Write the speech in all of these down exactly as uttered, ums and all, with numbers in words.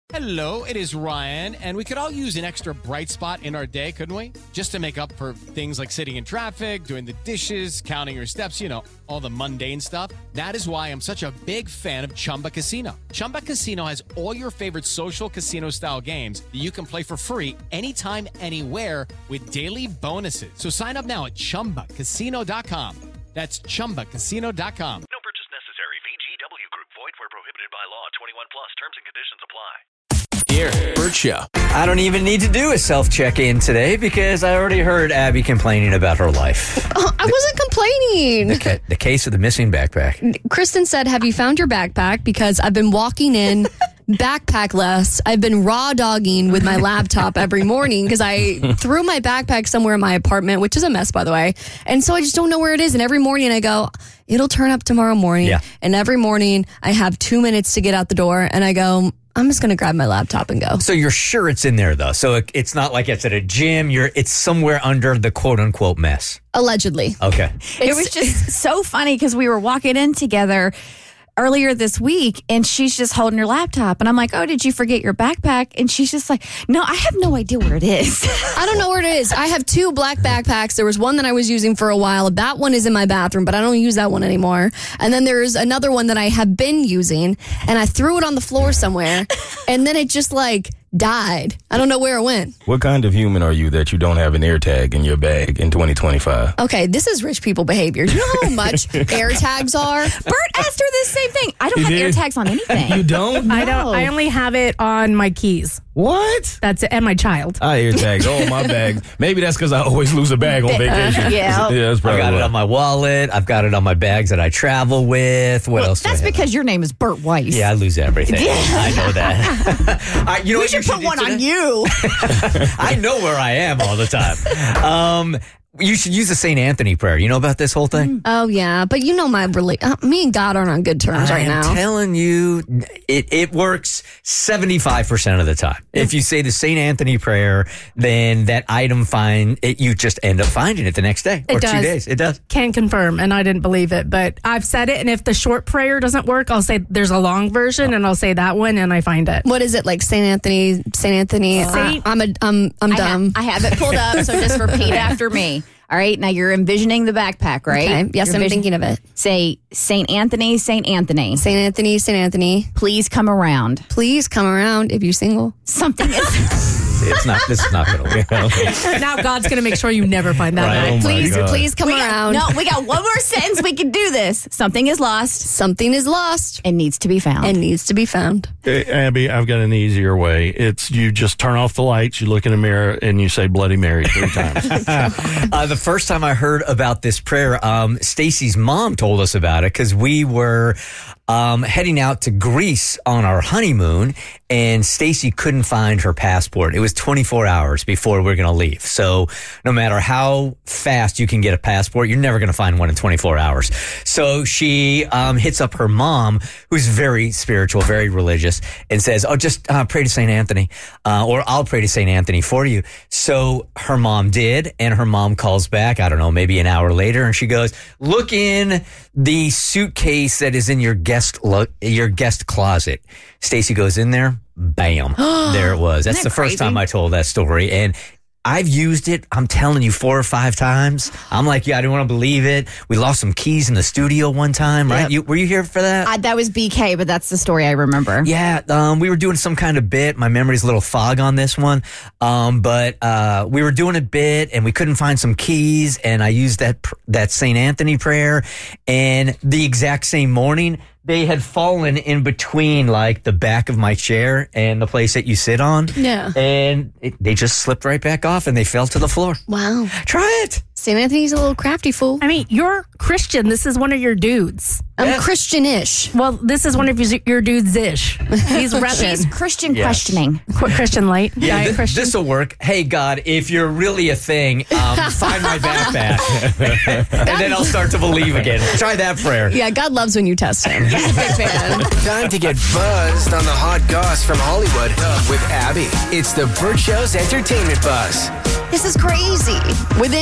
Hello, it is Ryan, and we could all use an extra bright spot in our day, couldn't we? Just to make up for things like sitting in traffic, doing the dishes, counting your steps, you know, all the mundane stuff. That is why I'm such a big fan of Chumba Casino. Chumba Casino has all your favorite social casino-style games that you can play for free anytime, anywhere with daily bonuses. So sign up now at chumba casino dot com. That's chumba casino dot com. No purchase necessary. V G W Group. Void where prohibited by law. twenty-one plus. Terms and conditions apply. Here, Bert Show. I don't even need to do a self-check-in today because I already heard Abby complaining about her life. Oh, I wasn't complaining. The, ca- the case of the missing backpack. Kristen said, have you found your backpack? Because I've been walking in backpackless. I've been raw dogging with my laptop every morning because I threw my backpack somewhere in my apartment, which is a mess, by the way. And so I just don't know where it is. And every morning I go, it'll turn up tomorrow morning. Yeah. And every morning I have two minutes to get out the door and I go, I'm just going to grab my laptop and go. So you're sure it's in there, though? So it, it's not like it's at a gym. You're It's somewhere under the quote-unquote mess. Allegedly. Okay. It was just so funny because we were walking in together earlier this week and she's just holding her laptop and I'm like, oh, did you forget your backpack? And she's just like, no, I have no idea where it is. I don't know where it is. I have two black backpacks. There was one that I was using for a while. That one is in my bathroom, but I don't use that one anymore. And then there's another one that I have been using and I threw it on the floor somewhere and then it just like died. I don't know where it went. What kind of human are you that you don't have an AirTag in your bag in twenty twenty-five? Okay, this is rich people behavior. Do you know how much AirTags are? Bert asked her the same thing. I don't You have did? AirTags on anything. You don't? I don't. I only have it on my keys. What? That's it, and my child. I AirTags all my bags. Maybe that's because I always lose a bag on vacation. Yeah. yeah, that's I've probably got it why. on my wallet. I've got it on my bags that I travel with. What Well, else? do I that's have? because your name is Bert Weiss. Yeah, I lose everything. I know that. I, you know we what should you put do one today? on you. I know where I am all the time. Um, you should use the Saint Anthony prayer. You know about this whole thing? Oh, yeah. But you know my rela- uh, me and God aren't on good terms right I'm now. telling you, it, it works seventy-five percent of the time. If you say the Saint Anthony prayer, then that item find it, you just end up finding it the next day It or does. two days. It does. Can confirm, and I didn't believe it, but I've said it. And if the short prayer doesn't work, I'll say there's a long version, and I'll say that one, and I find it. What is it like? Saint Anthony, Saint Anthony. Saint- Uh, I'm a, I'm, I'm I, dumb. ha- I have it pulled up, so just repeat after me. All right, now you're envisioning the backpack, right? Okay. Yes, You're I'm envision- thinking of it. Say, Saint Anthony, Saint Anthony, Saint Anthony, Saint Anthony. please come around. Please come around if you single. Something is... It's not. This is not going to work. Now God's going to make sure you never find that Right. guy. Oh my Please, God. please come We got- around. no, we got one more sentence. We can do this. Something is lost Something is lost and needs to be found. and needs to be found. Hey, Abby, I've got an easier way. It's you just turn off the lights, you look in the mirror, and you say Bloody Mary three times. Uh, the first time I heard about this prayer, um, Stacy's mom told us about it because we were um, heading out to Greece on our honeymoon, and Stacy couldn't find her passport. It was twenty-four hours before we were going to leave. So no matter how fast you can get a passport, you're never going to find one in twenty-four hours. So she um, hits up her mom, who's very spiritual, very religious, and says, oh, just uh, pray to Saint Anthony, uh, or I'll pray to Saint Anthony for you. So her mom did, and her mom calls back, I don't know, maybe an hour later, and she goes, look in the suitcase that is in your guest lo- your guest closet. Stacy goes in there, bam, there it was. That's Isn't the that first crazy? time I told that story, and I've used it, I'm telling you, four or five times. I'm like, yeah, I didn't want to believe it. We lost some keys in the studio one time, right? Yep. You, were you here for that? I, that was B K, but that's the story I remember. Yeah, um, we were doing some kind of bit. My memory's a little fog on this one. Um, but uh, we were doing a bit and we couldn't find some keys, and I used that pr- that Saint Anthony prayer, and the exact same morning, they had fallen in between like the back of my chair and the place that you sit on. Yeah. And it, they just slipped right back off and they fell to the floor. Wow. Try it. Saint Anthony's a little crafty fool. I mean, you're Christian. This is one of your dudes. I'm Yeah. Christian-ish. Well, this is one of your, your dudes ish. He's She's Russian. Christian Yes. questioning. Qu- Christian light. Yeah, Diet th- Christian. this will work. Hey, God, if you're really a thing, um, find my backpack. And then I'll start to believe again. Try that prayer. Yeah, God loves when you test him. He's a big fan. Time to get buzzed on the hot goss from Hollywood with Abby. It's the Bert Show's entertainment buzz. This is crazy. Within twenty-four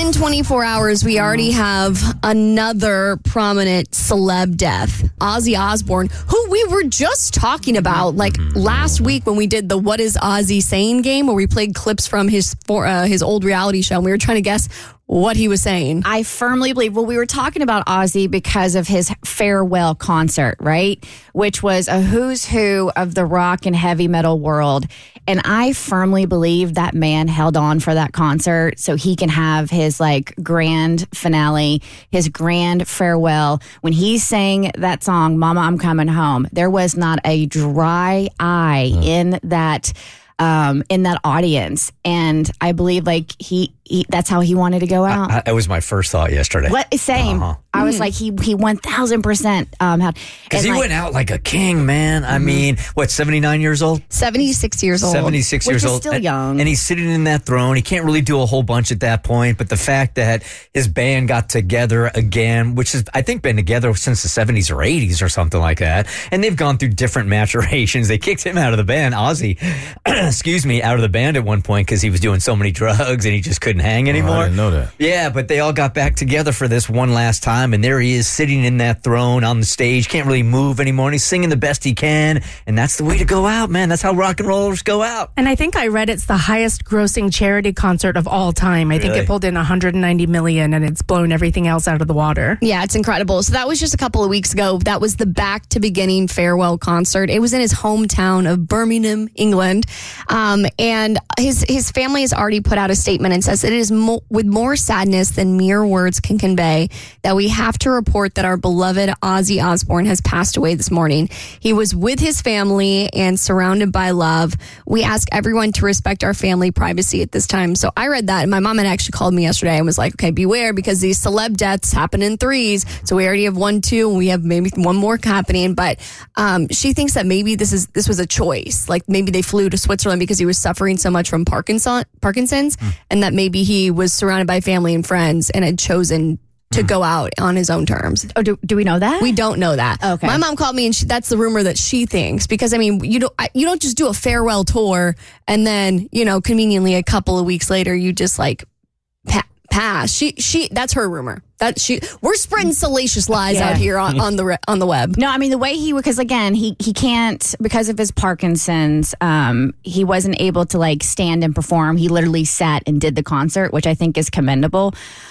twenty-four hours, we already have another prominent celeb death. Ozzy Osbourne, who we were just talking about like last week when we did the What Is Ozzy Saying game, where we played clips from his for, uh, his old reality show, and we were trying to guess what he was saying. I firmly believe, well, we were talking about Ozzy because of his farewell concert, right? Which was a who's who of the rock and heavy metal world. And I firmly believe that man held on for that concert so he can have his like grand finale, his grand farewell. When he sang that song, Mama, I'm Coming Home, there was not a dry eye mm. in that Um, in that audience. And I believe like he, he that's how he wanted to go out. I, I, it was my first thought yesterday. What, same. Uh-huh. I was mm. like, he he one thousand percent um, had. Because he like, went out like a king, man. I mm-hmm. mean, what, seventy-nine years old? seventy-six years old. seventy-six which years is old. still and, young. And he's sitting in that throne. He can't really do a whole bunch at that point. But the fact that his band got together again, which has, I think, been together since the seventies or eighties or something like that. And they've gone through different maturations. They kicked him out of the band, Ozzy, excuse me, out of the band at one point because he was doing so many drugs and he just couldn't hang anymore. Oh, I didn't know that. Yeah, but they all got back together for this one last time, and there he is sitting in that throne on the stage, can't really move anymore, and he's singing the best he can, and that's the way to go out, man. That's how rock and rollers go out. And I think I read it's the highest grossing charity concert of all time. I Really? think it pulled in one hundred ninety million dollars, and it's blown everything else out of the water. Yeah, it's incredible. So that was just a couple of weeks ago. That was the back to beginning farewell concert. It was in his hometown of Birmingham, England. Um, and his his family has already put out a statement and says it is mo- with more sadness than mere words can convey that we have to report that our beloved Ozzy Osbourne has passed away this morning. He was with his family and surrounded by love. We ask everyone to respect our family privacy at this time. So I read that, and my mom had actually called me yesterday and was like, okay, beware, because these celeb deaths happen in threes. So we already have one, two, and we have maybe one more happening. But um, she thinks that maybe this is this was a choice. Like maybe they flew to Switzerland because he was suffering so much from Parkinson, Parkinson's, mm. and that maybe he was surrounded by family and friends and had chosen to go out on his own terms. Oh, do, do we know that? We don't know that. Okay. My mom called me, and she, that's the rumor that she thinks. Because I mean, you don't I, you don't just do a farewell tour and then, you know, conveniently a couple of weeks later you just like pa- pass. She she that's her rumor. That she we're spreading salacious lies Yeah. out here on, on the re- on the web. No, I mean the way he because again he he can't because of his Parkinson's. Um, he wasn't able to like stand and perform. He literally sat and did the concert, which I think is commendable.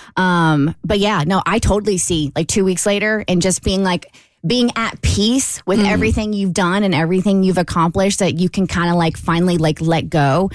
Um, but yeah, no, I totally see like two weeks later and just being like being at peace with mm. everything you've done and everything you've accomplished that you can kind of like finally like let go.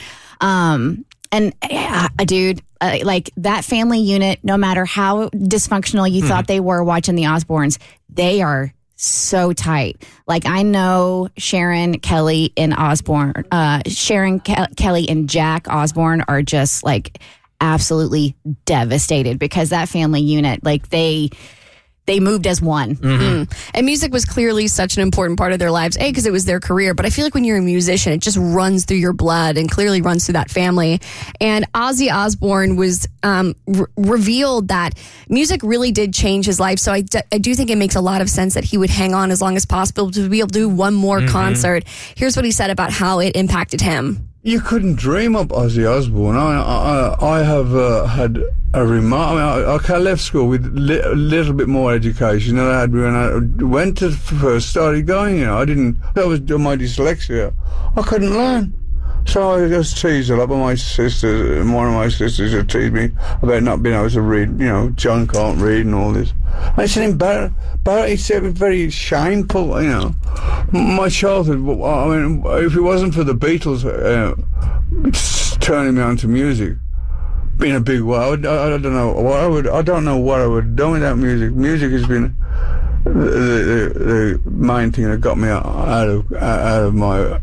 Um, and yeah, dude, uh, like that family unit, no matter how dysfunctional you mm. thought they were watching the Osbournes, they are so tight. Like I know Sharon, Kelly, and Osbourne, uh, Sharon, Ke- Kelly, and Jack Osbourne are just like absolutely devastated because that family unit, like they they moved as one. Mm-hmm. Mm. And music was clearly such an important part of their lives, A, because it was their career, but I feel like when you're a musician, it just runs through your blood and clearly runs through that family. And Ozzy Osbourne was um, re- revealed that music really did change his life. So I, d- I do think it makes a lot of sense that he would hang on as long as possible to be able to do one more mm-hmm. concert. Here's what he said about how it impacted him. You couldn't dream up Ozzy Osbourne. I I, I have uh, had a remark. I, mean, I, I left school with li- a little bit more education than I had when I went to first started going. You know, I didn't. That was my dyslexia. I couldn't learn. So I was teased a lot by my sisters, and one of my sisters had teased me about not being able to read, you know, John can't read and all this. And it's an embarrassing, it's very shameful, you know. My childhood, I mean, if it wasn't for the Beatles uh, turning me on to music, being a big way, I, would, I, I don't know what I would, I don't know what I would have done without music. Music has been the, the, the main thing that got me out of, out of my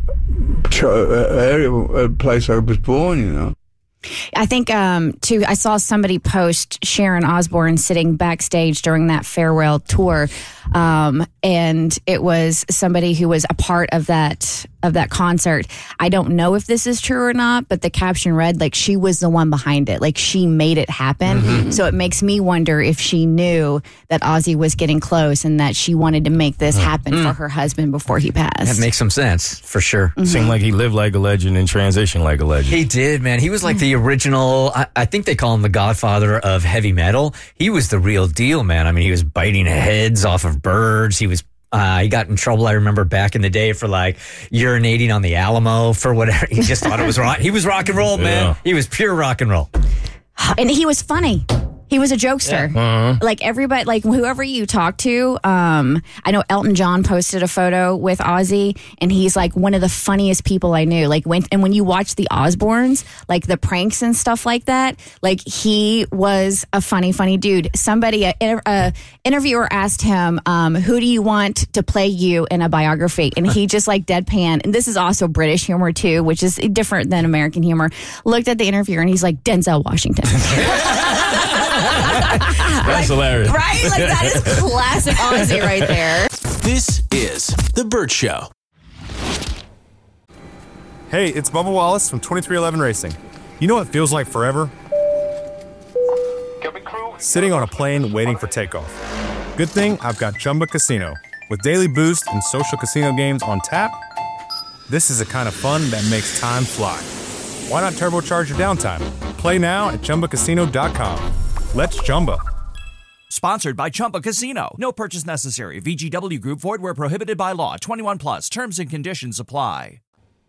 area, a place I was born, you know. I think, um, too, I saw somebody post Sharon Osbourne sitting backstage during that farewell tour. Um, and it was somebody who was a part of that of that concert. I don't know if this is true or not, but the caption read like she was the one behind it. Like she made it happen. Mm-hmm. So it makes me wonder if she knew that Ozzy was getting close and that she wanted to make this happen mm-hmm. for her husband before he passed. That makes some sense, for sure. Mm-hmm. Seemed like he lived like a legend and transitioned like a legend. He did, man. He was like the original, I, I think they call him the godfather of heavy metal. He was the real deal, man. I mean, he was biting heads off of birds. He was Uh, he got in trouble, I remember, back in the day for like urinating on the Alamo for whatever. He just thought it was rock. He was rock and roll, man. Yeah. He was pure rock and roll. And he was funny. He was a jokester. Yeah. Uh-huh. Like everybody, like whoever you talk to, um, I know Elton John posted a photo with Ozzy, and he's like one of the funniest people I knew. Like when, and when you watch the Osbournes, like the pranks and stuff like that, like he was a funny, funny dude. Somebody, a, a interviewer asked him, um, who do you want to play you in a biography? And he just like deadpan, and this is also British humor too, which is different than American humor, looked at the interviewer and he's like, Denzel Washington. That's like, hilarious. Right? Like, that is classic Ozzy right there. This is The Burt Show. Hey, it's Bubba Wallace from twenty-three eleven Racing. You know what feels like forever? Sitting on a plane waiting for takeoff. Good thing I've got Chumba Casino. With daily boost and social casino games on tap, this is the kind of fun that makes time fly. Why not turbocharge your downtime? Play now at Chumba Casino dot com. Let's Chumba. Sponsored by Chumba Casino. No purchase necessary. V G W Group. Void where prohibited by law. twenty-one plus. Terms and conditions apply.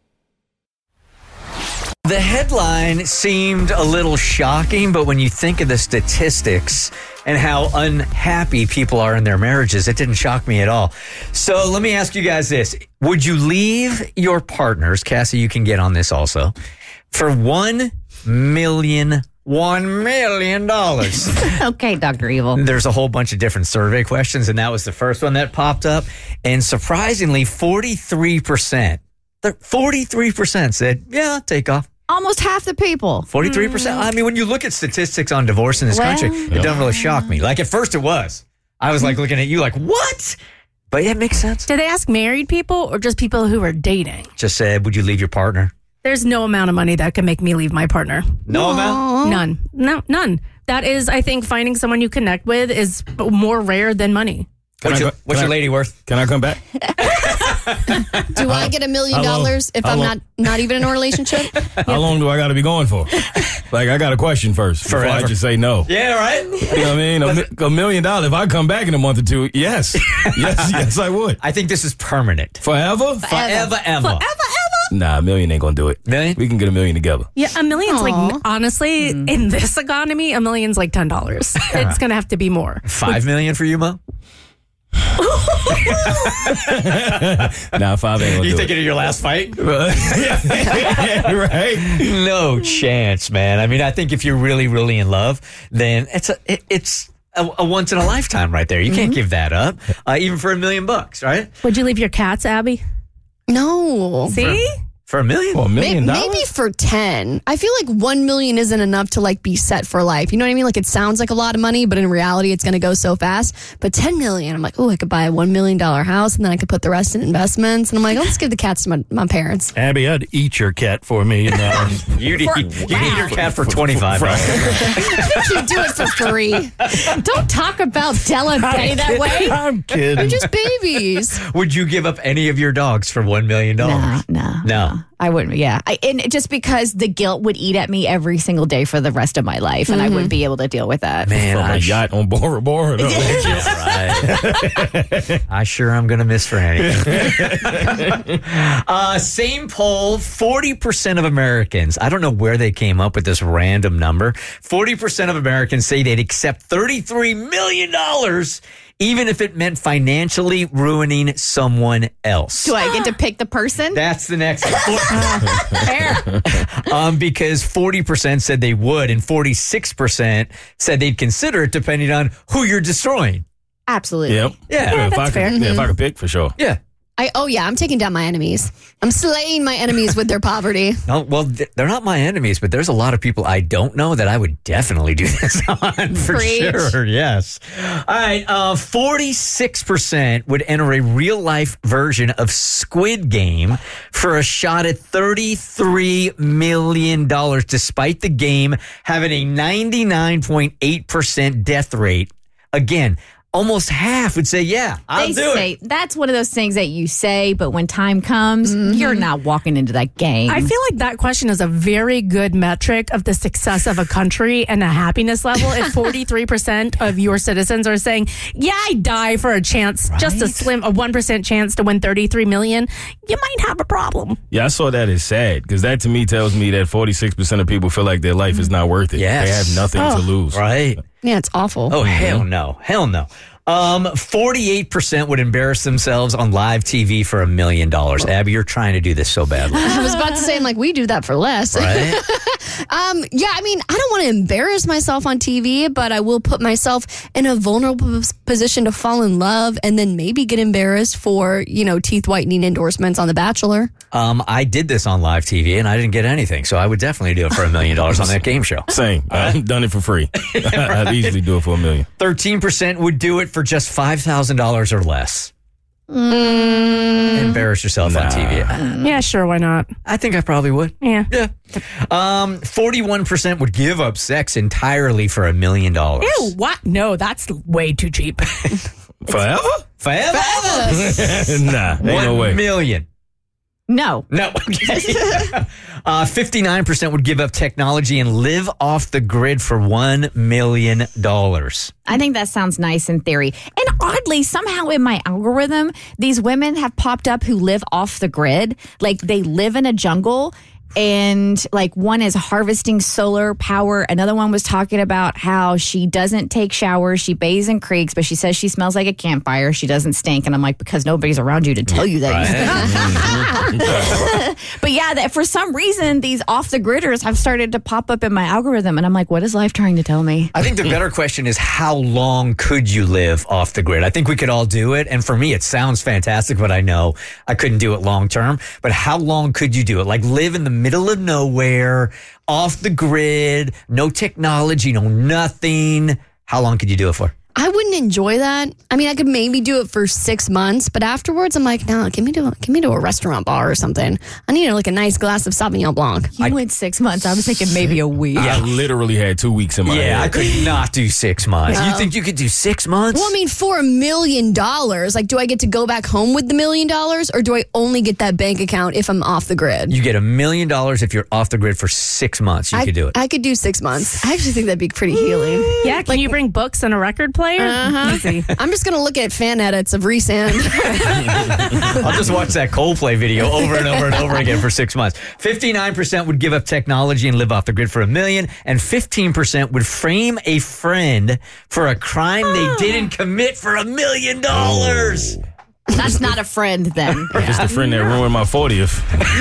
The headline seemed a little shocking, but when you think of the statistics and how unhappy people are in their marriages, it didn't shock me at all. So let me ask you guys this. Would you leave your partners, Cassie, you can get on this also, for one million dollars? One million dollars. Okay, Doctor Evil. There's a whole bunch of different survey questions, and that was the first one that popped up. And surprisingly, forty-three percent, forty-three percent said, yeah, I'll take off. Almost half the people. forty-three percent. Mm. I mean, when you look at statistics on divorce in this well, country, it doesn't really shock me. Like at first it was. I was like looking at you like, what? But yeah, it makes sense. Did they ask married people or just people who are dating? Just said, would you leave your partner? There's no amount of money that can make me leave my partner. No Aww. amount? None. No, none. That is, I think, finding someone you connect with is more rare than money. What's, I, your, what's your lady I, worth? Can I come back? Do I get a million dollars if I'm long? not not even in a relationship? How long do I got to be going for? Like, I got a question first before Forever. I just say no. Yeah, right? You know what I mean? A, mi- a million dollars. If I come back in a month or two, yes. Yes, yes, I would. I think this is permanent. Forever? Forever, Forever, ever. Forever, ever? Nah, a million ain't going to do it. Million? We can get a million together. Yeah, a million's Aww. like, honestly, mm. in this economy, a million's like ten dollars. It's going to have to be more. Five million for you, Mo? Nah, five ain't gonna You do thinking it. of your last fight? Right? No chance, man. I mean, I think if you're really, really in love, then it's a it, it's a, a once in a lifetime right there. You can't give that up, uh, even for a million bucks, right? Would you leave your cats, Abby? No. See? For a million? For a million Maybe, dollars? maybe for ten. I feel like one million isn't enough to like be set for life. You know what I mean? Like it sounds like a lot of money, but in reality, it's going to go so fast. But ten million, I'm like, oh, I could buy a one million dollar house, and then I could put the rest in investments. And I'm like, oh, let's give the cats to my, my parents. Abby, I'd eat your cat for a million dollars. You'd eat, you'd eat your cat for twenty-five dollars. You do it for free. Don't talk about Della and Penny that way. I'm kidding. They're just babies. Would you give up any of your dogs for one million dollars? No, no. No. I wouldn't, yeah. I, and just because the guilt would eat at me every single day for the rest of my life, and Mm-hmm. I wouldn't be able to deal with that. Man, From I a sh- yacht on Bora Bora. No. right. I sure am going to miss Franny. uh, same poll, forty percent of Americans, I don't know where they came up with this random number, forty percent of Americans say they'd accept thirty-three million dollars even if it meant financially ruining someone else. Do I get to pick the person? That's the next one. Fair. Um, because forty percent said they would, and forty-six percent said they'd consider it depending on who you're destroying. Absolutely. Yep. Yeah. if that's I could, fair. Yeah, if I could pick, for sure. Yeah. I oh yeah, I'm taking down my enemies. I'm slaying my enemies with their poverty. No, well, th- they're not my enemies, but there's a lot of people I don't know that I would definitely do this on for Preach. sure. Yes. All right. Uh, forty-six percent would enter a real life version of Squid Game for a shot at thirty-three million dollars, despite the game having a ninety-nine point eight percent death rate. Again, almost half would say, yeah, I'll they do say, it. That's one of those things that you say, but when time comes, you're not walking into that game. I feel like that question is a very good metric of the success of a country and a happiness level. If forty-three percent of your citizens are saying, yeah, I'd die for a chance, Right? just a slim, a one percent chance to win thirty-three million dollars, you might have a problem. Yeah, I saw that as sad because that to me tells me that forty-six percent of people feel like their life is not worth it. Yes. They have nothing Oh. to lose. Right. Yeah, it's awful. Oh, hell no. Hell no. Um, forty-eight percent would embarrass themselves on live T V for a million dollars. Abby, you're trying to do this so badly. I was about to say, I'm like, we do that for less. Right? um, yeah, I mean, I don't want to embarrass myself on T V, but I will put myself in a vulnerable p- position to fall in love and then maybe get embarrassed for, you know, teeth whitening endorsements on The Bachelor. Um, I did this on live T V and I didn't get anything, so I would definitely do it for a million dollars on that game show. Same. I've done it for free. I'd easily do it for a million. thirteen percent would do it for just five thousand dollars or less. Mm. Embarrass yourself on T V. Yeah, sure, why not? I think I probably would. Yeah. Yeah. Um, forty-one percent would give up sex entirely for a million dollars. Ew, what? No, that's way too cheap. Forever? Forever? Nah, ain't One no way. million. no. No. uh, fifty-nine percent would give up technology and live off the grid for one million dollars. I think that sounds nice in theory. And oddly, somehow in my algorithm, these women have popped up who live off the grid. Like they live in a jungle. And like one is harvesting solar power. Another one was talking about how she doesn't take showers. She bathes in creeks, but she says she smells like a campfire. She doesn't stink. And I'm like, because nobody's around you to tell you that. But yeah, that for some reason, these off the gridders have started to pop up in my algorithm. And I'm like, what is life trying to tell me? I think the better question is how long could you live off the grid? I think we could all do it. And for me, it sounds fantastic, but I know I couldn't do it long term. But how long could you do it? Like live in the middle of nowhere, off the grid, no technology, no nothing. How long could you do it for? I wouldn't enjoy that. I mean, I could maybe do it for six months, but afterwards, I'm like, no, give me to give me to a restaurant bar or something. I need like a nice glass of Sauvignon Blanc. You I, went six months. I was thinking maybe a week. I literally had two weeks in my Yeah, head. I could not do six months. No. You think you could do six months? Well, I mean, for a million dollars, like, do I get to go back home with the million dollars, or do I only get that bank account if I'm off the grid? You get a million dollars if you're off the grid for six months. You I, could do it. I could do six months. I actually think that'd be pretty healing. Yeah, can you bring books and a record player? Uh-huh. Easy. I'm just going to look at fan edits of Resand. I'll just watch that Coldplay video over and over and over again for six months. fifty-nine percent would give up technology and live off the grid for a million, and fifteen percent would frame a friend for a crime they didn't commit for a million dollars. That's not a friend then. It's the friend that ruined my fortieth.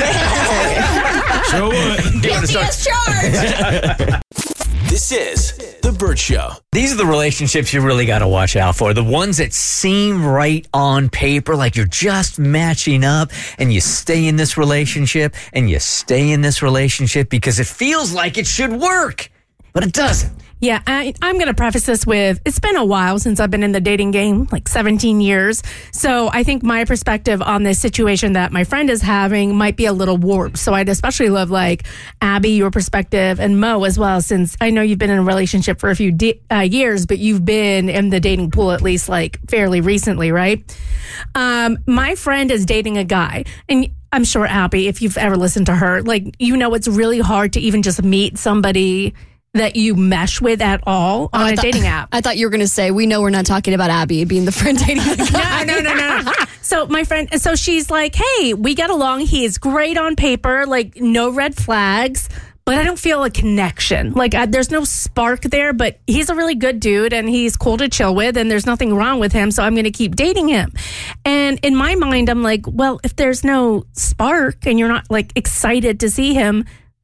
Sure would. Guilty as charged. This is The Bert Show. These are the relationships you really got to watch out for. The ones that seem right on paper, like you're just matching up, and you stay in this relationship, and you stay in this relationship because it feels like it should work, but it doesn't. Yeah, I, I'm going to preface this with, it's been a while since I've been in the dating game, like seventeen years. So I think my perspective on this situation that my friend is having might be a little warped. So I'd especially love, like, Abby, your perspective, and Mo as well, since I know you've been in a relationship for a few de- uh, years, but you've been in the dating pool at least, like, fairly recently, right? Um, my friend is dating a guy, and I'm sure, Abby, if you've ever listened to her, like, you know, it's really hard to even just meet somebody that you mesh with at all on Oh, I a thought- dating app. I thought you were going to say, we know we're not talking about Abby being the friend dating the guy. No, no, no, no. So my friend, so she's like, hey, we get along. He is great on paper, like no red flags, but I don't feel a connection. Like I, there's no spark there, but he's a really good dude and he's cool to chill with and there's nothing wrong with him. So I'm going to keep dating him. And in my mind, I'm like, well, if there's no spark and you're not like excited to see him,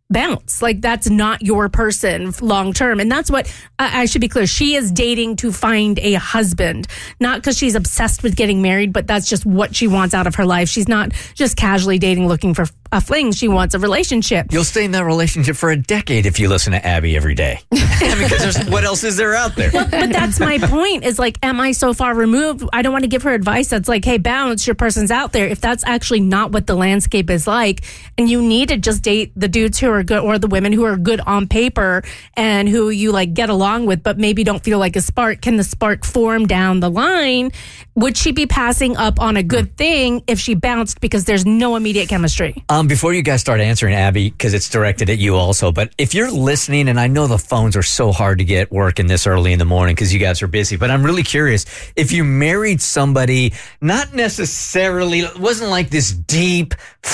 bounce. Like, that's not your person long term. And that's what I, I should be clear. She is dating to find a husband, not because she's obsessed with getting married, but that's just what she wants out of her life. She's not just casually dating looking for a fling. She wants a relationship. You'll stay in that relationship for a decade if you listen to Abby every day. I mean, because there's, what else is there out there? Well, but that's my point is like, am I so far removed? I don't want to give her advice that's like, hey, bounce, your person's out there. If that's actually not what the landscape is like, and you need to just date the dudes who are good or the women who are good on paper and who you like get along with, but maybe don't feel like a spark. Can the spark form down the line? Would she be passing up on a good thing if she bounced because there's no immediate chemistry? Um, before you guys start answering, Abby, because it's directed at you also, but if you're listening, and I know the phones are so hard to get working this early in the morning because you guys are busy, but I'm really curious if you married somebody, not necessarily, it wasn't like this deep,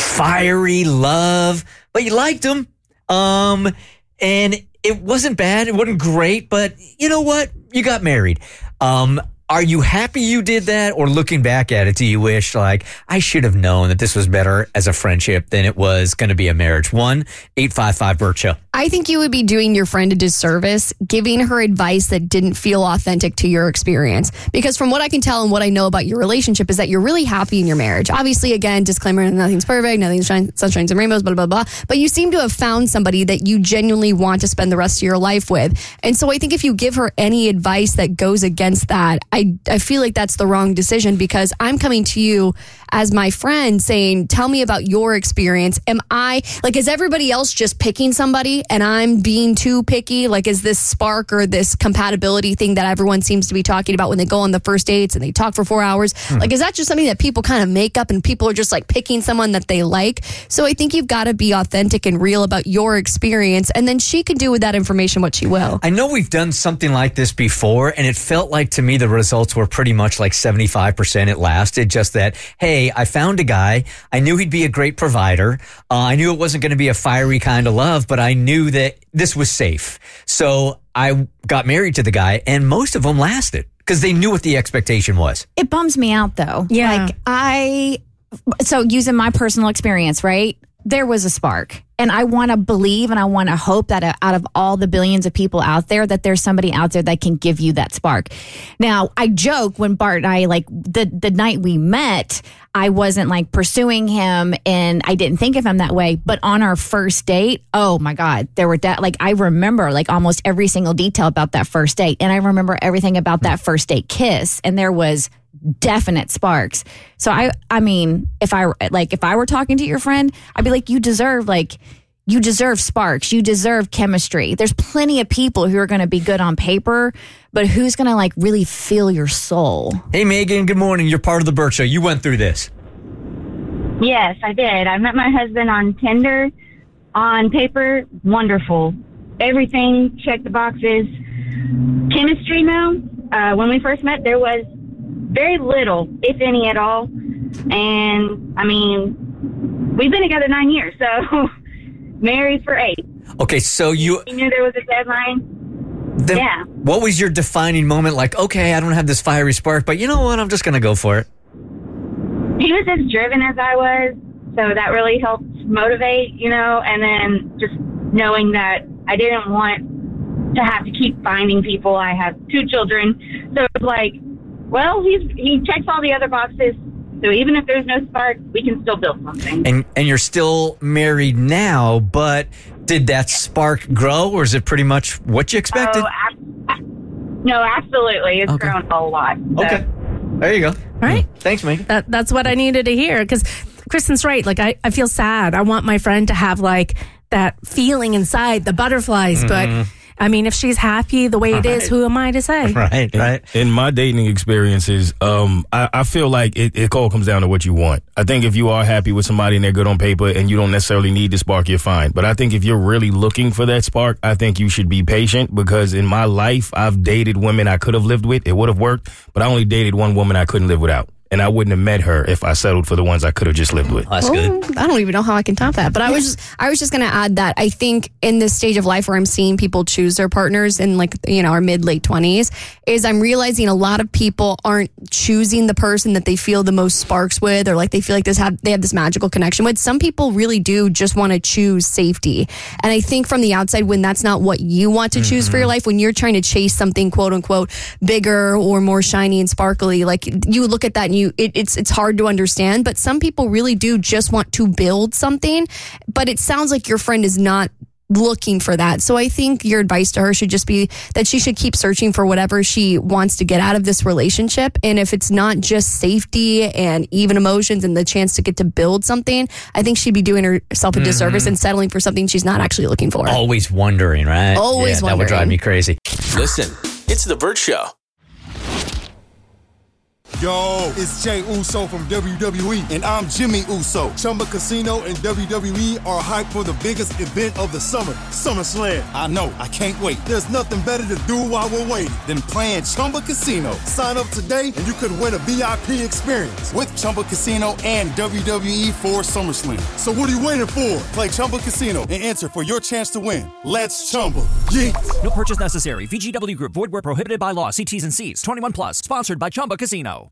fiery love, but you liked them. Um, and it wasn't bad. It wasn't great, but you know what? You got married. Um, Are you happy you did that, or looking back at it, do you wish, like, I should have known that this was better as a friendship than it was going to be a marriage? one eight five five Burt Show. I think you would be doing your friend a disservice giving her advice that didn't feel authentic to your experience. Because from what I can tell and what I know about your relationship is that you're really happy in your marriage. Obviously, again, disclaimer, nothing's perfect, nothing's shine, sunshines and rainbows, blah, blah, blah. But you seem to have found somebody that you genuinely want to spend the rest of your life with. And so I think if you give her any advice that goes against that, I, I feel like that's the wrong decision, because I'm coming to you as my friend saying, tell me about your experience. Am I, like, is everybody else just picking somebody and I'm being too picky? Like, is this spark or this compatibility thing that everyone seems to be talking about when they go on the first dates and they talk for four hours? Hmm. Like, is that just something that people kind of make up and people are just like picking someone that they like? So I think you've got to be authentic and real about your experience, and then she can do with that information what she will. I know we've done something like this before, and it felt like to me the results were pretty much like seventy-five percent it lasted. Just that, hey, I found a guy. I knew he'd be a great provider. Uh, I knew it wasn't going to be a fiery kind of love, but I knew that this was safe. So I got married to the guy, and most of them lasted because they knew what the expectation was. It bums me out, though. Yeah. Like, I, so using my personal experience, right? There was a spark. And I want to believe and I want to hope that out of all the billions of people out there, that there's somebody out there that can give you that spark. Now, I joke when Bart and I, like, the, the night we met, I wasn't like pursuing him and I didn't think of him that way. But on our first date, oh my God, there were, de- like, I remember like almost every single detail about that first date. And I remember everything about that first date kiss. And there was definite sparks. So I, I mean, if I like, if I were talking to your friend, I'd be like, you deserve like, you deserve sparks. You deserve chemistry. There's plenty of people who are going to be good on paper, but who's going to like really feel your soul? Hey, Megan, good morning. You're part of the Burt Show. You went through this. Yes, I did. I met my husband on Tinder. On paper, wonderful. Everything checked the boxes. Chemistry, no. Uh, when we first met, there was very little, if any at all. And, I mean, we've been together nine years, so married for eight. Okay, so you... You knew there was a deadline? Then yeah. What was your defining moment? Like, okay, I don't have this fiery spark, but you know what? I'm just going to go for it. He was as driven as I was, so that really helped motivate, you know, and then just knowing that I didn't want to have to keep finding people. I have two children, so it's like, well, he's he checks all the other boxes, so even if there's no spark, we can still build something. And and you're still married now, but did that spark grow, or is it pretty much what you expected? Oh, ab- no, absolutely. It's okay. grown a lot. So. Okay. There you go. All right. Thanks, Megan. That, that's what I needed to hear, because Kristen's right. Like, I, I feel sad. I want my friend to have, like, that feeling inside, the butterflies, mm-hmm. but... I mean, if she's happy the way it is, who am I to say? Right, right. In, in my dating experiences, um, I, I feel like it, it all comes down to what you want. I think if you are happy with somebody and they're good on paper and you don't necessarily need the spark, you're fine. But I think if you're really looking for that spark, I think you should be patient, because in my life, I've dated women I could have lived with. It would have worked, but I only dated one woman I couldn't live without. and I wouldn't have met her if I settled for the ones I could have just lived with. That's well, good. I don't even know how I can top that. But I was just, I was just going to add that I think in this stage of life where I'm seeing people choose their partners in like, you know, our mid, late twenties, is I'm realizing a lot of people aren't choosing the person that they feel the most sparks with, or like they feel like this have they have this magical connection with. Some people really do just want to choose safety. And I think from the outside, when that's not what you want to mm-hmm. choose for your life, when you're trying to chase something quote unquote bigger or more shiny and sparkly, like you look at that and you It, it's it's hard to understand, but some people really do just want to build something. But it sounds like your friend is not looking for that. So I think your advice to her should just be that she should keep searching for whatever she wants to get out of this relationship. And if it's not just safety and even emotions and the chance to get to build something, I think she'd be doing herself a disservice mm-hmm. and settling for something she's not actually looking for. Always wondering, right? Always yeah, wondering. That would drive me crazy. Listen, it's The Bert Show. Yo, it's Jay Uso from W W E, and I'm Jimmy Uso. Chumba Casino and W W E are hyped for the biggest event of the summer, SummerSlam. I know, I can't wait. There's nothing better to do while we're waiting than playing Chumba Casino. Sign up today and you could win a V I P experience with Chumba Casino and W W E for SummerSlam. So what are you waiting for? Play Chumba Casino and enter for your chance to win. Let's Chumba. Yeah. No purchase necessary. V G W Group. Void where prohibited by law. See T's and C's. twenty-one plus. Sponsored by Chumba Casino.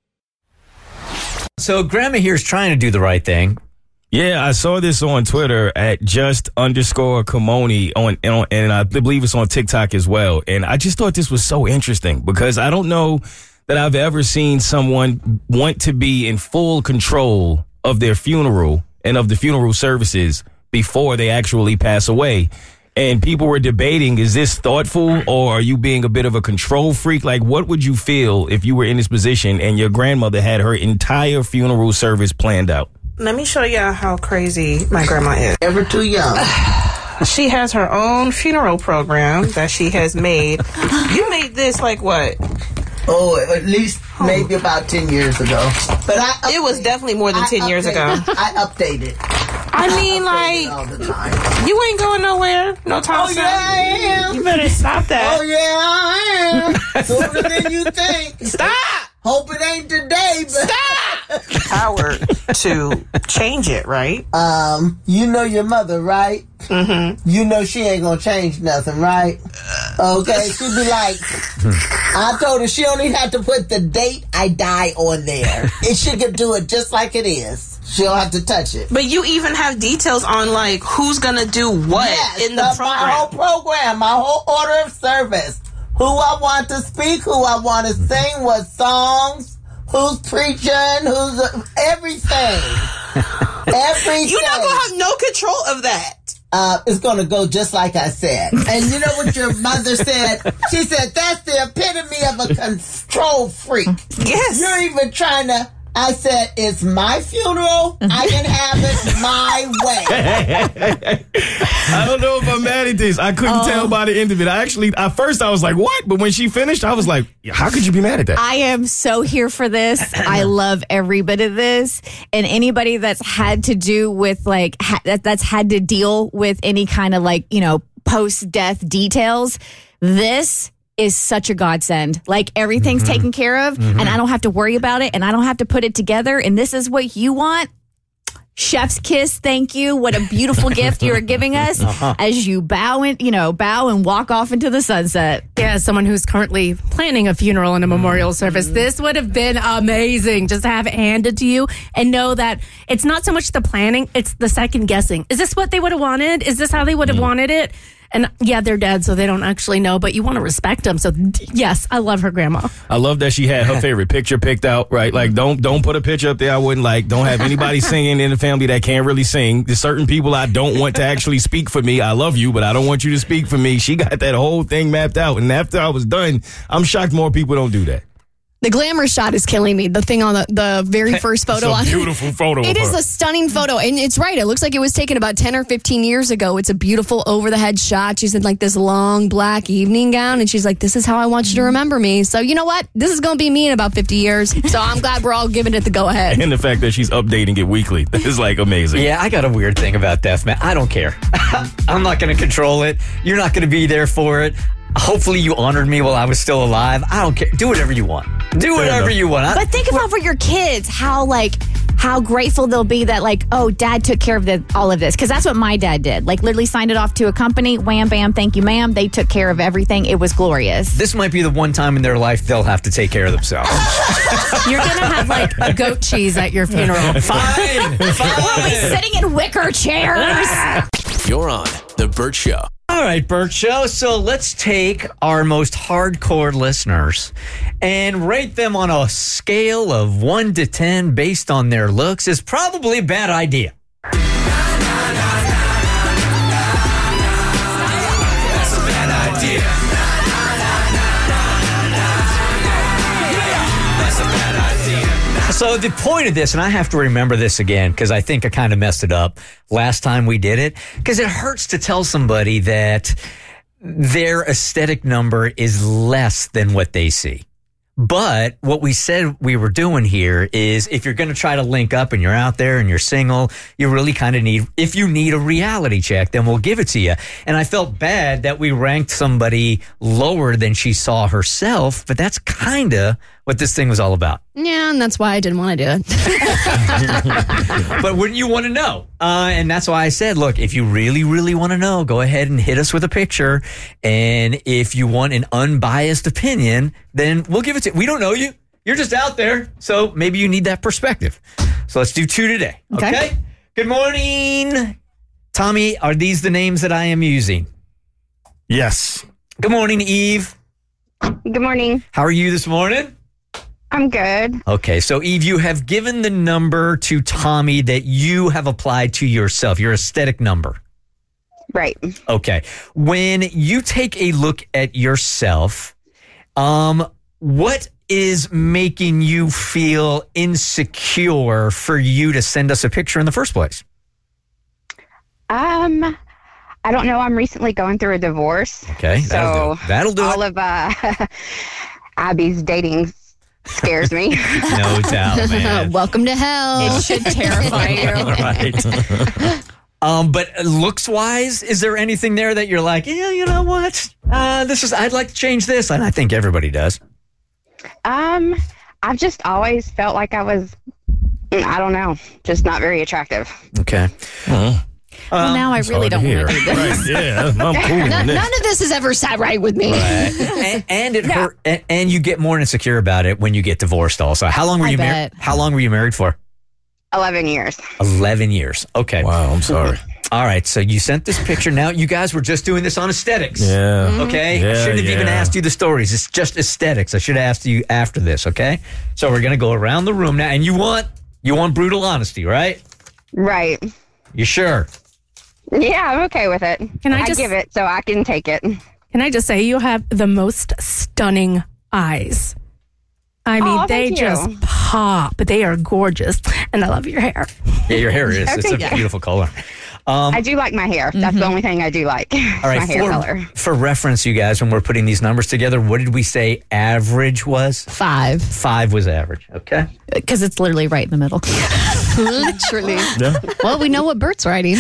So Grandma here is trying to do the right thing. Yeah, I saw this on Twitter at just underscore Kimoni on, on, and I believe it's on TikTok as well. And I just thought this was so interesting because I don't know that I've ever seen someone want to be in full control of their funeral and of the funeral services before they actually pass away. And people were debating, is this thoughtful or are you being a bit of a control freak? Like, what would you feel if you were in this position and your grandmother had her entire funeral service planned out? Let me show y'all how crazy my grandma is. Ever too young. She has her own funeral program that she has made. You made this like what? Oh, at least maybe about ten years ago. But I updated. It was definitely more than I ten years ago. I updated. I mean, like, all the time. You ain't going nowhere. No time. Oh, yeah, I am. You better stop that. Oh, yeah, I am. Sooner than you think. Stop. Hope it ain't today, but stop. Power to change it, right? Um, you know your mother, right? Mm-hmm. You know she ain't gonna change nothing, right? Okay, she'd be like, I told her she only had to put the date I die on there, and she could do it just like it is. She don't have to touch it. But you even have details on like who's gonna do what yes, in the uh, program. My whole program, my whole order of service. Who I want to speak, who I want to sing, what songs, who's preaching, who's uh, everything. Everything. You're not gonna have no control of that. Uh, it's gonna go just like I said. And you know what your mother said? She said that's the epitome of a control freak. Yes. You're even trying to. I said, it's my funeral. I can have it my way. I don't know if I'm mad at this. I couldn't uh, tell by the end of it. I actually, at first I was like, what? But when she finished, I was like, how could you be mad at that? I am so here for this. I love every bit of this. And anybody that's had to do with like, ha- that, that's had to deal with any kind of like, you know, post-death details, this is such a godsend. Like everything's mm-hmm. taken care of mm-hmm. and I don't have to worry about it and I don't have to put it together and this is what you want. Chef's kiss. Thank you. What a beautiful gift you are giving us uh-huh. as you bow and, you know, bow and walk off into the sunset. Yeah, as someone who's currently planning a funeral and a memorial service, this would have been amazing just to have it handed to you and know that it's not so much the planning, it's the second guessing. Is this what they would have wanted? Is this how they would have mm. wanted it? And yeah, they're dead, so they don't actually know, but you want to respect them. So yes, I love her grandma. I love that she had her favorite picture picked out, right? Like, don't don't put a picture up there I wouldn't like. Don't have anybody singing in the family that can't really sing. There's certain people I don't want to actually speak for me. I love you, but I don't want you to speak for me. She got that whole thing mapped out. And after I was done, I'm shocked more people don't do that. The glamour shot is killing me. The thing on the, the very first photo. It's a beautiful photo. It is a stunning photo. And it's right. It looks like it was taken about ten or fifteen years ago. It's a beautiful over the head shot. She's in like this long black evening gown. And she's like, this is how I want you to remember me. So you know what? This is going to be me in about fifty years. So I'm glad we're all giving it the go ahead. And the fact that she's updating it weekly is like amazing. Yeah, I got a weird thing about death, man. I don't care. I'm not going to control it. You're not going to be there for it. hopefully you honored me while I was still alive. I don't care. Do whatever you want. Do whatever you want. I- But think about for your kids how like how grateful they'll be that like, oh, dad took care of the, all of this. Because that's what my dad did. Like literally signed it off to a company. Wham, bam, thank you, ma'am. They took care of everything. It was glorious. This might be the one time in their life they'll have to take care of themselves. You're going to have like a goat cheese at your funeral. Fine. Fine. We'll be sitting in wicker chairs. You're on The Burt Show. All right, Burt Show. So let's take our most hardcore listeners and rate them on a scale of one to ten based on their looks. Is probably a bad idea. That's a bad idea. That's a bad idea. So the point of this, and I have to remember this again because I think I kind of messed it up last time we did it, because it hurts to tell somebody that their aesthetic number is less than what they see. But what we said we were doing here is if you're going to try to link up and you're out there and you're single, you really kind of need, if you need a reality check, then we'll give it to you. And I felt bad that we ranked somebody lower than she saw herself, but that's kind of what this thing was all about. Yeah, and that's why I didn't want to do it. But wouldn't you want to know? Uh, and that's why I said, look, if you really, really want to know, go ahead and hit us with a picture. And if you want an unbiased opinion, then we'll give it to you. We don't know you. You're just out there. So maybe you need that perspective. So let's do two today. Okay. okay? Good morning. Tommy, are these the names that I am using? Yes. Good morning, Eve. Good morning. How are you this morning? I'm good. Okay, so Eve, you have given the number to Tommy that you have applied to yourself, your aesthetic number. Right. Okay. When you take a look at yourself, um, what is making you feel insecure for you to send us a picture in the first place? Um, I don't know. I'm recently going through a divorce. Okay, that'll so do it. That'll do all it. of uh, Abby's dating scares me. No doubt, man. Welcome to hell. It should terrify you. Right. Um, but looks wise, is there anything there that you're like, yeah, you know what? Uh, this is, I'd like to change this. And I think everybody does. Um, I've just always felt like I was, I don't know, just not very attractive. Okay. Uh-huh. Well, now I really don't want to do this. Right, yeah, I'm cool None, with this. none of this has ever sat right with me. Right. and, and it hurt, and, and you get more insecure about it when you get divorced. Also, how long were I you married? bet. How long were you married for? eleven years. Eleven years. Okay. Wow, I'm sorry. All right. So you sent this picture. Now you guys were just doing this on aesthetics. Yeah. Okay. I Yeah, shouldn't have even yeah. asked you the stories. It's just aesthetics. I should have asked you after this. Okay. So we're gonna go around the room now, and you want you want brutal honesty, right? Right. You sure? Yeah, I'm okay with it. Can I I just- give it so I can take it. Can I just say you have the most stunning eyes? I mean, Oh, they thank you. just pop. They are gorgeous. And I love your hair. Yeah, your hair is. It's a Okay. beautiful color. Um, I do like my hair. That's the only thing I do like. all right. my hair For, color. for reference, you guys, when we're putting these numbers together, what did we say average was? Five. Five was average. Okay. Because it's literally right in the middle. Literally. Yeah. Well, we know what Bert's writing.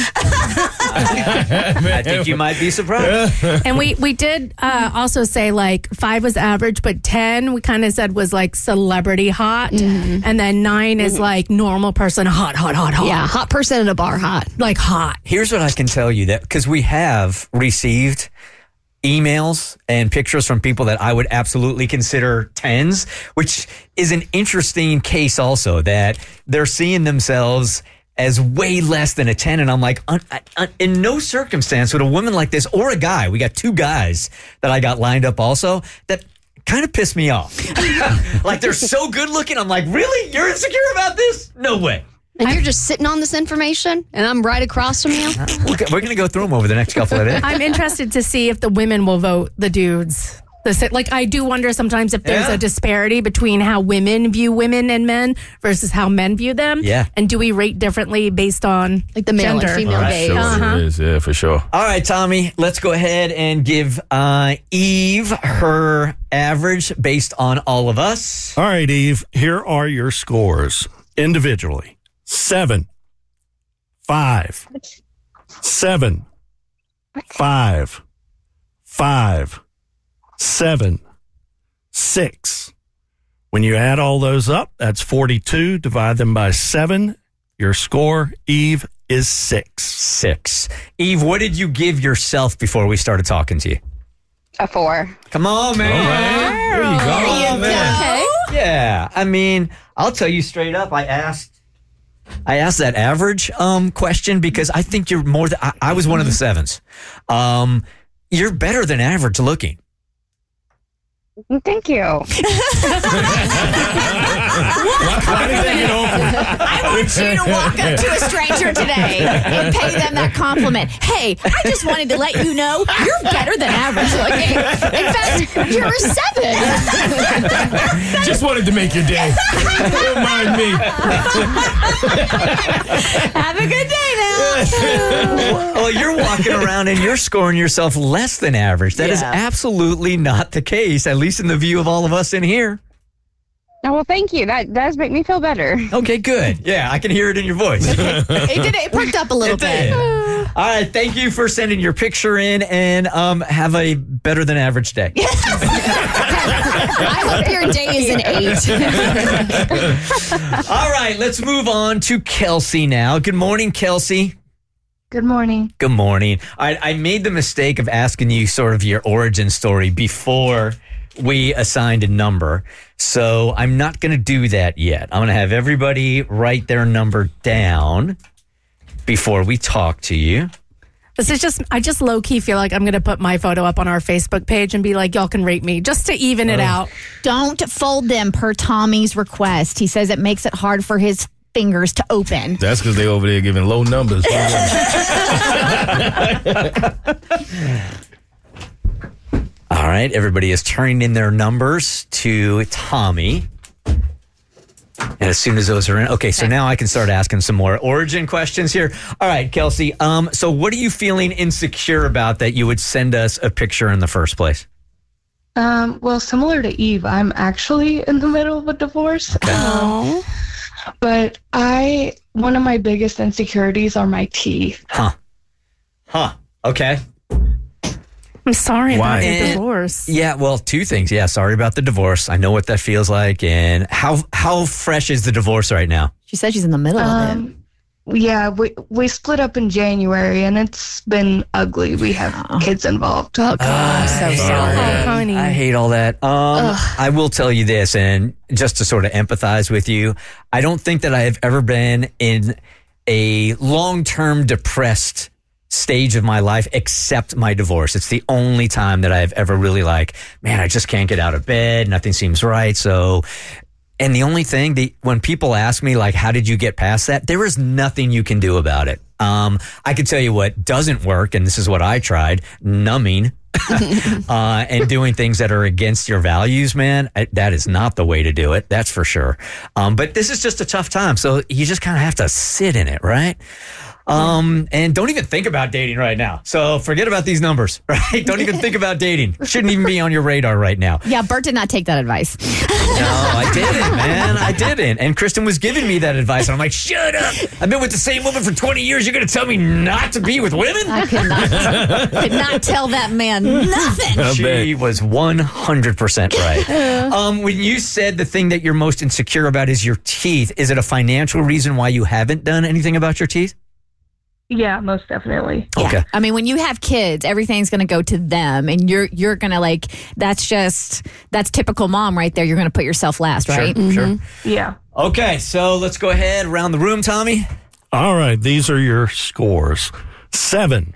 I think you might be surprised. And we, we did uh, also say like five was average, but ten we kind of said was like celebrity hot. And then nine is like normal person hot, hot, hot, hot. Yeah, hot person at a bar, hot. Like hot. Here's what I can tell you that because we have received emails and pictures from people that I would absolutely consider tens, which is an interesting case also that they're seeing themselves as way less than a ten. And I'm like, un, un, in no circumstance would a woman like this or a guy, we got two guys that I got lined up also that kind of pissed me off. Like they're so good looking. I'm like, really? You're insecure about this? No way. And you're just sitting on this information, and I'm right across from you. We're going to go through them over the next couple of days. I'm interested to see if the women will vote the dudes. The, si- like, I do wonder sometimes if there's Yeah. a disparity between how women view women and men versus how men view them. Yeah. And do we rate differently based on Like the male gender? and female I gaze. sure Uh-huh. is, yeah, for sure. All right, Tommy, let's go ahead and give uh, Eve her average based on all of us. All right, Eve, here are your scores individually. Seven, five, seven, five, five, seven, six. When you add all those up, that's forty-two. Divide them by seven. Your score, Eve, is six. Six. Eve, what did you give yourself before we started talking to you? A four. Come on, man. All right. There you go. There you man. go. Yeah. I mean, I'll tell you straight up, I asked I asked that average um, question because I think you're more than, I, I was one of the sevens. Um, you're better than average looking. Thank you. I want you to walk up to a stranger today and pay them that compliment. Hey, I just wanted to let you know you're better than average looking. In fact, you're a seven. Just wanted to make your day. Don't mind me. Have a good day now. Well, you're walking around and you're scoring yourself less than average. That is Yeah. absolutely not the case, at least in the view of all of us in here. Oh, well, thank you. That does make me feel better. Okay, good. Yeah, I can hear it in your voice. It did. It perked up a little It bit. did. All right, thank you for sending your picture in, and um, have a better than average day. I hope your day is an eight. All right, let's move on to Kelsey now. Good morning, Kelsey. Good morning. Good morning. I, I made the mistake of asking you sort of your origin story before we assigned a number. So I'm not going to do that yet. I'm going to have everybody write their number down before we talk to you. This is just, I just low key feel like I'm going to put my photo up on our Facebook page and be like, y'all can rate me just to even it Oh. out. Don't fold them per Tommy's request. He says it makes it hard for his fingers to open. That's because they over there giving low numbers. All right, everybody is turning in their numbers to Tommy. And as soon as those are in, okay, so now I can start asking some more origin questions here. All right, Kelsey, um, so what are you feeling insecure about that you would send us a picture in the first place? Um, well, similar to Eve, I'm actually in the middle of a divorce. Um, but I, one of my biggest insecurities are my teeth. Huh. Huh. Okay. I'm sorry Why? about the And- divorce. Yeah, well, two things. Yeah, sorry about the divorce. I know what that feels like. And how how fresh is the divorce right now? She said she's in the middle of it. Um, yeah, we we split up in January, and it's been ugly. We have kids involved. Oh, God, I'm so sorry. Oh, honey. I hate all that. Um, I will tell you this, and just to sort of empathize with you, I don't think that I have ever been in a long-term depressed stage of my life except my divorce. It's the only time that I've ever really like, man, I just can't get out of bed. Nothing seems right. So, and the only thing that when people ask me like, how did you get past that? There is nothing you can do about it. Um, I can tell you what doesn't work. And this is what I tried, numbing. uh, and doing things that are against your values, man, I, that is not the way to do it. That's for sure. Um, but this is just a tough time. So you just kind of have to sit in it, right? Um, and don't even think about dating right now. So forget about these numbers, right? Don't even think about dating. Shouldn't even be on your radar right now. Yeah, Bert did not take that advice. No, I didn't, man. I didn't. And Kristen was giving me that advice. And I'm like, shut up. I've been with the same woman for twenty years. You're going to tell me not to be with women? I could not, could not tell that man nothing. She was one hundred percent right. Um, when you said the thing that you're most insecure about is your teeth, is it a financial reason why you haven't done anything about your teeth? Yeah, most definitely. Okay. I mean, when you have kids, everything's going to go to them, and you're you're going to like. That's just that's typical mom right there. You're going to put yourself last, right? Sure, sure. Yeah. Okay, so let's go ahead around the room, Tommy. All right, these are your scores. Seven,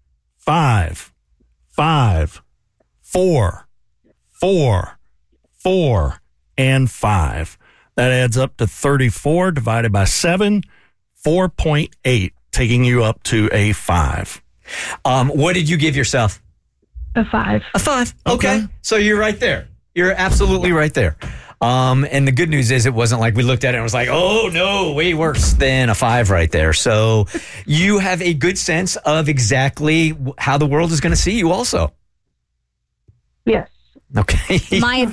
five, five, four, four, four, and five. That adds up to thirty-four divided by seven, four point eight, taking you up to a five. Um, what did you give yourself? A five. A five. Okay. So you're right there. You're absolutely right there. Um, and the good news is it wasn't like we looked at it and was like, oh, no, way worse than a five right there. So you have a good sense of exactly how the world is going to see you also. Yes. Okay. my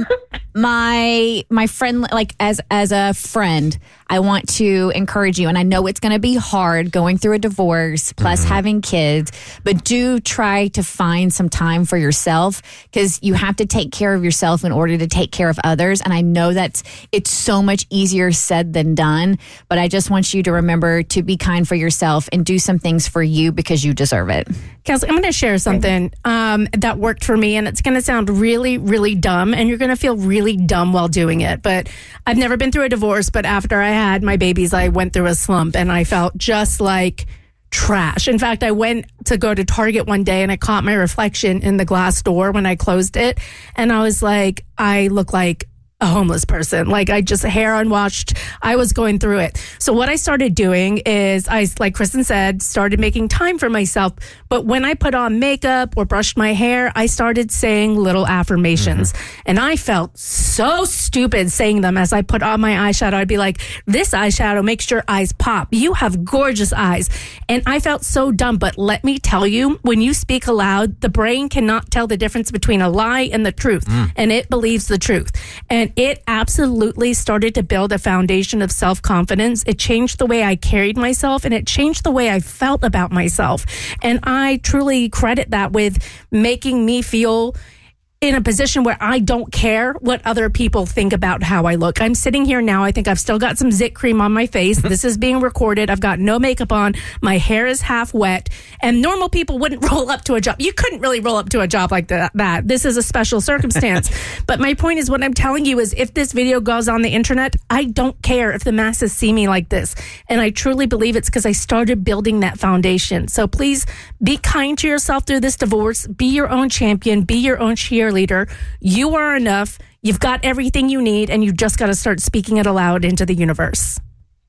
my my friend, like as as a friend, I want to encourage you, and I know it's going to be hard going through a divorce plus Mm-hmm. having kids, but do try to find some time for yourself, because you have to take care of yourself in order to take care of others. And I know that's it's so much easier said than done, but I just want you to remember to be kind for yourself and do some things for you because you deserve it. Kelsey, I'm going to share something um, that worked for me, and it's going to sound really, really dumb, and you're going to feel really dumb while doing it. But I've never been through a divorce, but after I had my babies, I went through a slump, and I felt just like trash. In fact, I went to go to Target one day, and I caught my reflection in the glass door when I closed it, and I was like, I look like a homeless person. Like, I just hair unwashed. I was going through it. So what I started doing is I, like Kristen said, started making time for myself. But when I put on makeup or brushed my hair, I started saying little affirmations. Mm-hmm. And I felt so stupid saying them as I put on my eyeshadow. I'd be like, this eyeshadow makes your eyes pop. You have gorgeous eyes. And I felt so dumb. But let me tell you, when you speak aloud, the brain cannot tell the difference between a lie and the truth. Mm. And it believes the truth. And it absolutely started to build a foundation of self-confidence. It changed the way I carried myself, and it changed the way I felt about myself. And I truly credit that with making me feel in a position where I don't care what other people think about how I look. I'm sitting here now. I think I've still got some zit cream on my face. This is being recorded. I've got no makeup on. My hair is half wet. And normal people wouldn't roll up to a job. You couldn't really roll up to a job like that. that. This is a special circumstance. But my point is, what I'm telling you is, if this video goes on the internet, I don't care if the masses see me like this. And I truly believe it's because I started building that foundation. So please be kind to yourself through this divorce. Be your own champion. Be your own cheerleader. Leader. You are enough. You've got everything you need, and you just got to start speaking it aloud into the universe.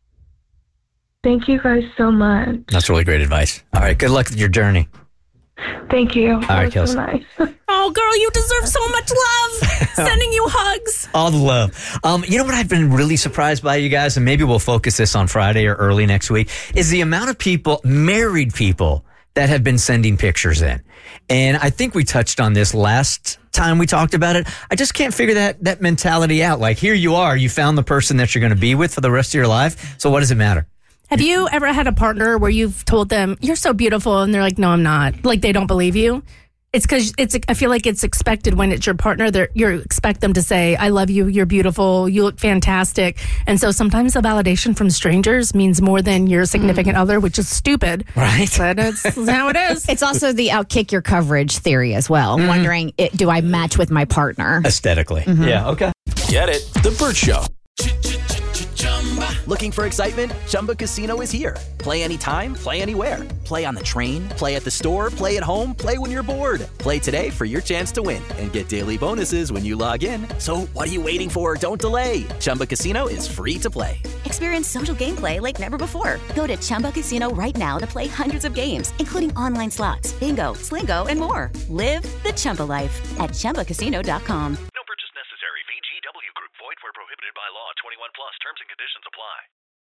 Thank you guys so much. That's really great advice. All right. Good luck with your journey. Thank you. All right, Kelsey. So nice. Oh, girl, you deserve so much love. Sending you hugs. All the love. Um, you know what I've been really surprised by, you guys, and maybe we'll focus this on Friday or early next week, is the amount of people, married people, that have been sending pictures in. And I think we touched on this last time we talked about it. I just can't figure that that mentality out. Like, here you are, you found the person that you're going to be with for the rest of your life. So what does it matter? Have you ever had a partner where you've told them, you're so beautiful, and they're like, no, I'm not. Like, they don't believe you? It's because it's. I feel like it's expected when it's your partner. That you expect them to say, I love you, you're beautiful, you look fantastic. And so sometimes the validation from strangers means more than your significant mm. other, which is stupid. Right. But it's how it is. It's also the outkick your coverage theory as well. Mm. Wondering, it, do I match with my partner? Aesthetically. Mm-hmm. Yeah, okay. Get it? The Burt Show. Looking for excitement? Chumba Casino is here. Play anytime, play anywhere. Play on the train, play at the store, play at home, play when you're bored. Play today for your chance to win and get daily bonuses when you log in. So what are you waiting for? Don't delay. Chumba Casino is free to play. Experience social gameplay like never before. Go to Chumba Casino right now to play hundreds of games, including online slots, bingo, Slingo, and more. Live the Chumba life at Chumba Casino dot com.